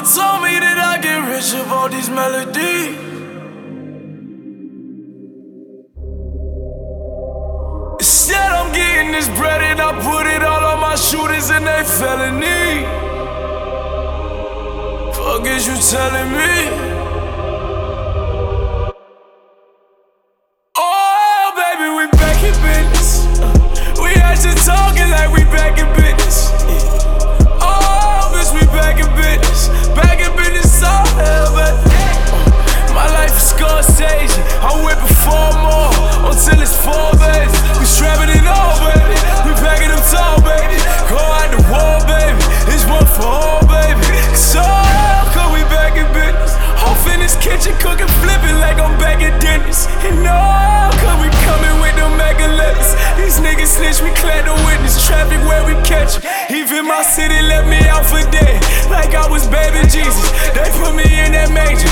never told me that I get rich of all these melodies. Instead, I'm getting this bread and I put it all on my shooters and they felony. Fuck is you telling me? Oh, baby, we back in business. We actually talking like we back in business. Oh, bitch, we back in business. Back in business, all hell, baby. My life is Scorsese. I'm whipping 4 more until it's 4, baby. We strapping it all, baby. We packing them tall, baby. Go out to war, baby. It's one for all, baby. So, cause we back in business. Off in this kitchen, cooking, flipping like I'm back at Dennis. And no, cause we coming with them mega letters. These niggas snitch, we clad the witness. Traffic where we catch it. Even my city left me out for dead, like I was baby Jesus. They put me in that manger.